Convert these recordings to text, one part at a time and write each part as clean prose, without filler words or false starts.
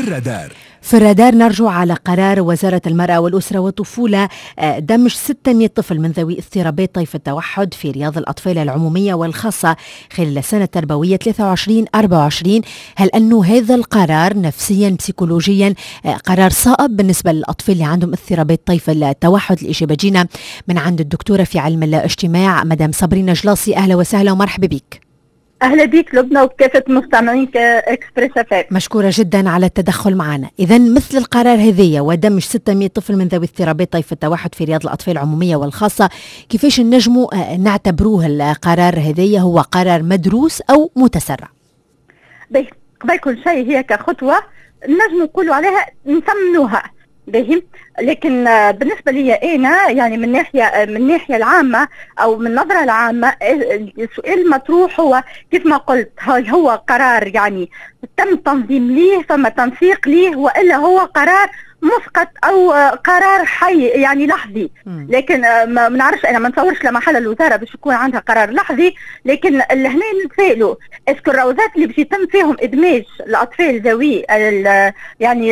في الرادار نرجع على قرار وزارة المرأة والأسرة والطفولة دمج 600 طفل من ذوي اضطرابات طيف التوحد في رياض الأطفال العمومية والخاصة خلال السنة التربوية 23-24. هل أنه هذا القرار نفسيا بسيكولوجيا قرار صائب بالنسبة للأطفال اللي عندهم اضطرابات طيف التوحد؟ الإجابة جينا من عند الدكتورة في علم الاجتماع مدام صابرين جلاصي. أهلا وسهلا ومرحبا بك. أهلا بك لبنى وبكافة مستمعين إكسبريس FM. مشكورة جدا على التدخل معنا. إذن مثل القرار هذية ودمج 600 طفل من ذوي اضطرابات طيف التوحد في رياض الأطفال العمومية والخاصة، كيفاش نجموا نعتبروه القرار هذية هو قرار مدروس أو متسرع؟ قبل كل شيء هي كخطوة نجم نقولوا عليها نسمنوها باهي، لكن بالنسبه لي انا يعني من الناحيه العامه او من النظره العامه السؤال المطروح هو كيف ما قلت، هل هو قرار يعني تم تنظيم ليه، ثم تنسيق ليه، والا هو قرار مسقط او قرار حي يعني لحظي؟ لكن ما نعرفش، انا ما نتصورش لمحل الوزاره باش يكون عندها قرار لحظي. لكن هنا نتسائلوا اسكو الروضات اللي باش يتم فيهم ادماج الاطفال ذوي يعني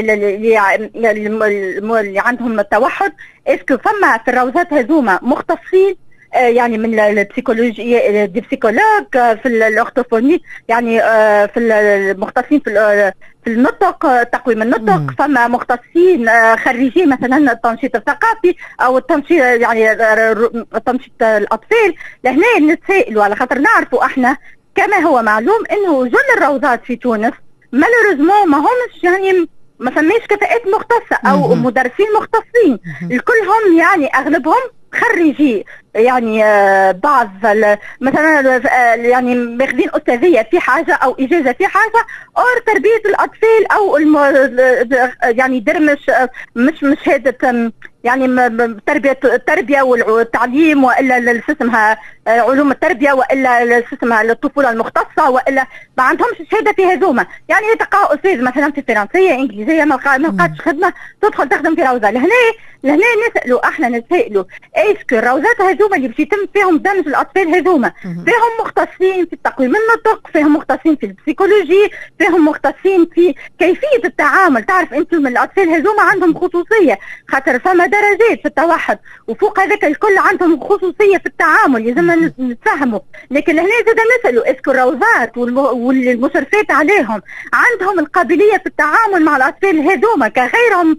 اللي عندهم التوحد، اسكو فما في الروضات هذوما مختصين يعني من البسيكولوجيا البسيكولوج في الاورثوفوني، يعني في المختصين في النطق تقويم النطق، فما مختصين خريجين مثلا التنشيط الثقافي او التنشيط يعني تنشيط الاطفال. لهنا نتسائلوا على خاطر نعرفوا احنا كما هو معلوم انه جل الروضات في تونس مالوريزمون ما همش يعني ما فماش كفاءات مختصه او مدرسين مختصين، الكلهم يعني اغلبهم خريجي يعني بعض مثلا يعني ماخذين استاذيه في حاجه او اجازه في حاجه، او تربيه الاطفال او يعني درمش مش هذا يعني التربيه والتعليم، والا اسمها علوم التربيه، والا اسمها الطفوله المختصه، والا ما عندهمش شهاده في هذوما، يعني يتلقى استاذ مثلا في فرنسيه انجليزيه ما لقاتش خدمه تدخل تخدم في روضه. لهنا نسالوا احنا نتسائلوا اسكو الروضات هذوما اللي باش يتم فيهم دمج الاطفال هذوما فيهم مختصين في التقويم النطق، فيهم مختصين في البسيكولوجي، فيهم مختصين في كيفيه التعامل؟ تعرف انت من الاطفال هذوما عندهم خصوصيه خاطر فما درجات في التوحد، وفوق هذاك الكل عندهم خصوصيه في التعامل لازم نتفهموا. لكن هنا زاد نسالوا اسكو الروضات والمشرفات عليهم عندهم القابليه في التعامل مع الاطفال هذوما كغيرهم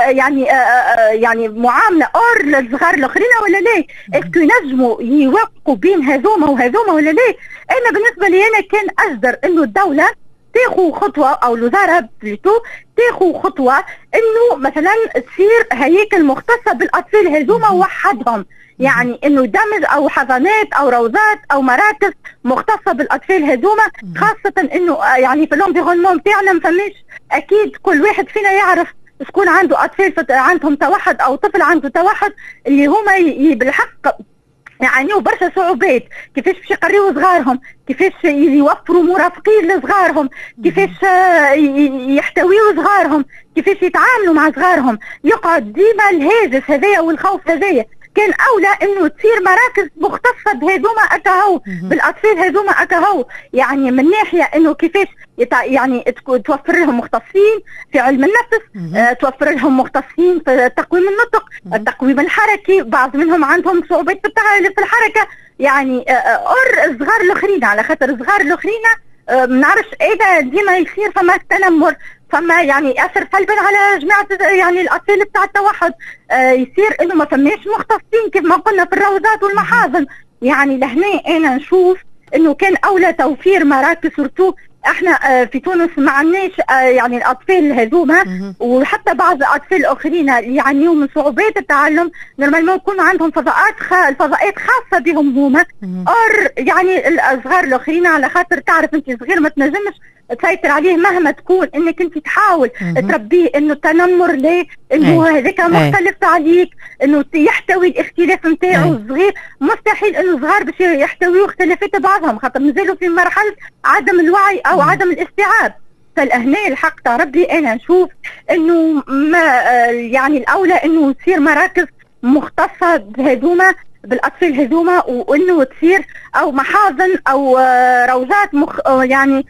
يعني معامله اور للصغار الاخرين ولا لا؟ اسكو ينجموا يوفقوا بين هذوما وهذوما ولا لا؟ انا بالنسبه لي انا كان اجدر انه الدوله تاخذ خطوه او الوزاره بليتو تاخذ خطوه انه مثلا تصير هياكل مختصه بالاطفال هذوما وحدهم، يعني انه دمج او حضانات او روضات او مراكز مختصه بالاطفال هذوما، خاصه انه يعني في الانفيرونمون بتاعنا ما فماش اكيد كل واحد فينا يعرف شكون عنده اطفال عندهم توحد او طفل عنده توحد اللي هما بالحق يعانيوا برشا صعوبات، كيفاش باش يقريوا صغارهم، كيفاش يوفروا مرافقين لصغارهم، كيفاش يحتويوا صغارهم، كيفاش يتعاملوا مع صغارهم، يقعد ديما الهاجس هذايا والخوف هذايا. كان اولى انه تصير مراكز مختصه بهذوما اكاهو بالاطفال هذوما اكاهو، يعني من ناحيه انه كيفاش يعني توفر لهم مختصين في علم النفس، توفر لهم مختصين في تقويم النطق، التقويم الحركي، بعض منهم عندهم صعوبات في الحركه، يعني الصغار الاخرين على خاطر الصغار الاخرين ما نعرفش اذا ديما يصير فما تنمر، فما يعني اثر سلبا على جماعه يعني الاطفال بتاع التوحد، يصير انه ما فماش مختصين كيف ما قلنا في الروضات والمحاضن. يعني لهنا انا نشوف انه كان اولى توفير مراكز، سورتو احنا في تونس ما عندناش يعني الاطفال هذوما، وحتى بعض الاطفال الاخرين اللي يعانيوا من صعوبات التعلم نورمالمون يكون عندهم فضاءات خاصه بهم هما، اور يعني الصغار الاخرين على خاطر تعرف انت صغير ما تنجمش تسيطر عليه مهما تكون انك انت تحاول تربيه انه التنمر ليه، انه هذاك مختلف عليك، انه يحتوي الاختلاف نتاعو الصغير، مستحيل انه صغار باش يحتويوا اختلافات بعضهم خاطر مازالوا في مرحله عدم الوعي او عدم الاستيعاب. فالهنا الحق تاع ربي انا نشوف انه ما يعني الاولى انه تصير مراكز مختصه بهذوما بالاطفال هذوما، وانه تصير او محاضن او روزات يعني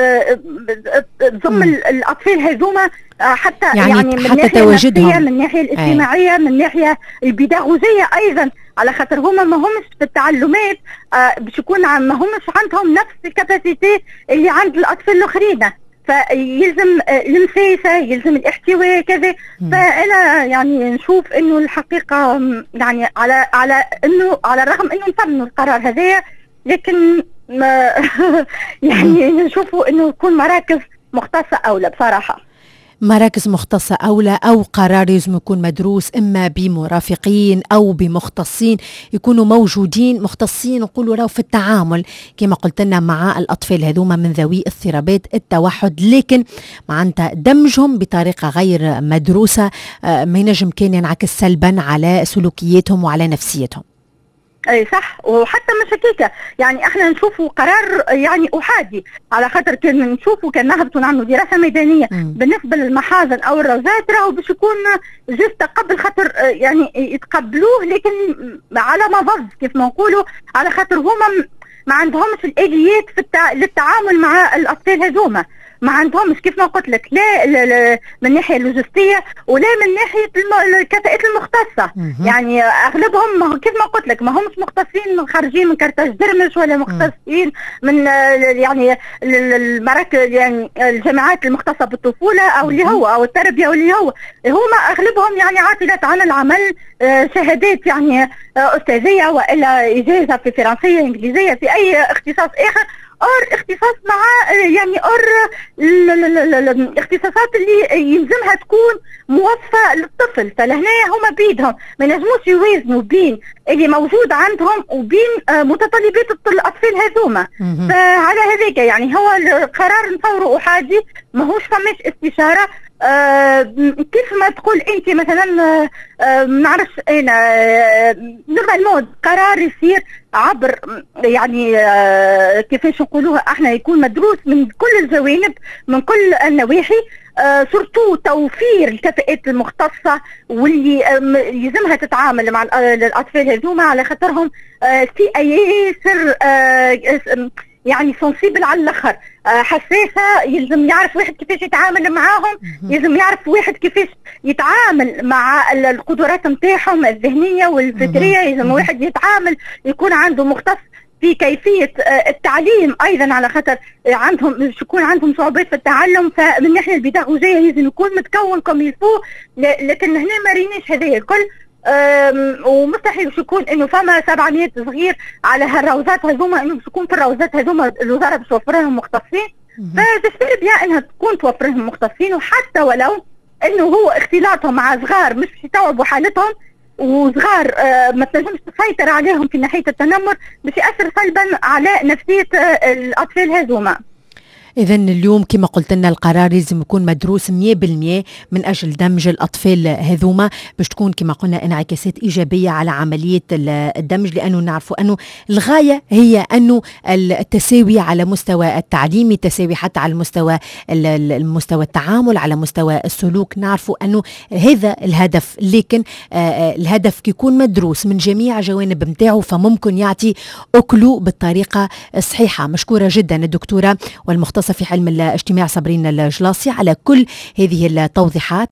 تضم الاطفال هذوما حتى يعني من الناحيه النفسيه، من الناحيه الاجتماعيه، من الناحيه البيداغوجيه ايضا، على خاطر هما ما همش في التعلمات باش يكون ما همش عندهم نفس الكاباسيتي اللي عند الاطفال الاخرين، فيلزم المساسه، يلزم الاحتواء كذا. فانا يعني نشوف انه الحقيقه يعني على انه على الرغم انه نفهموا القرار هذايا، لكن ما يعني نشوفوا انه يكون مراكز مختصه اولى بصراحه. مراكز مختصة أولى، أو قرار لازم يكون مدروس إما بمرافقين أو بمختصين يكونوا موجودين، مختصين نقولوا راهو في التعامل كما قلت لنا مع الأطفال هذوما من ذوي اضطرابات التوحد، لكن معناتها دمجهم بطريقة غير مدروسة ما ينجم كان ينعكس سلبا على سلوكياتهم وعلى نفسيتهم. اي صح، وحتى مش هكاكا يعني احنا نشوفوا قرار يعني احادي، على خاطر كان نشوفوا كان نهبطوا نعملوا دراسه ميدانيه بالنسبه للمحاضن او الروزات، راهو باش يكون جست قبل خاطر يعني يتقبلوه، لكن على مضض كيف ما نقولوا، على خاطر هما ما عندهمش الاليات للتعامل مع الاطفال هذوما، ما عندهمش كيف ما قلت لك لا من الناحيه اللوجستيه ولا من ناحيه الكفاءات المختصه. يعني اغلبهم كيف ما قلت لك ما همش مختصين خارجين من كرتاج درمش، ولا مختصين من يعني المراكز يعني الجامعات المختصه بالطفوله او اللي هو او التربيه، واللي هو هما اغلبهم يعني عاطله عن العمل، شهادات يعني استاذيه والا اجازه في فرنسيه انجليزيه في اي اختصاص اخر، اختصاص مع يعني الاختصاصات اللي يلزمها تكون موظفه للطفل. فلهنا هما بيدهم ما ينجموش يوازنوا بين اللي موجود عندهم وبين متطلبات الاطفال هذوما. فعلى هذاك يعني هو القرار نصوره احادي، ماهوش فماش استشاره. كيف ما تقول انت مثلا ما نعرفش انا نورمالمون قرار يصير عبر يعني كيفاش نقولوها احنا، يكون مدروس من كل الجوانب من كل النواحي، سورتو توفير الكفاءات المختصه واللي يلزمها تتعامل مع الاطفال هذوما، على خاطرهم في ياسر يعني سنسيبل على الاخر، حساسه، يلزم يعرف واحد كيفاش يتعامل معاهم، يلزم يعرف واحد كيفاش يتعامل مع القدرات نتاعهم الذهنيه والفكريه، يلزم واحد يتعامل يكون عنده مختص في كيفيه التعليم ايضا، على خاطر عندهم يكون عندهم صعوبات في التعلم. فمن الناحيه البيداغوجيه لازم يكون متكون كم يفو، لكن هنا ما ريناش هذايا الكل. ومستحيل باش يكون انه فما 700 صغير على هالروزات هذوما، انه باش يكون في الروزات هذوما الوزاره باش توفر لهم مختصين، فتستفيد بها انها تكون توفر لهم مختصين، وحتى ولو انه هو اختلاطهم مع صغار مش يستوعبوا حالتهم، وصغار ما تنجمش تسيطر عليهم في ناحيه التنمر، باش ياثر سلبا على نفسيه الاطفال هذوما. إذن اليوم كما قلت لنا القرار لازم يكون مدروس 100% من أجل دمج الأطفال هذوما، باش تكون كما قلنا انعكاسات إيجابية على عملية الدمج، لأنه نعرفوا أنه الغاية هي أنه التساوي على مستوى التعليمي، التساوي حتى على المستوى التعامل، على مستوى السلوك، نعرفوا أنه هذا الهدف، لكن الهدف يكون مدروس من جميع جوانب متاعه فممكن يعطي أكله بالطريقة الصحيحة. مشكورة جدا الدكتورة والمختصة في علم الاجتماع صابرين الجلاصي على كل هذه التوضيحات.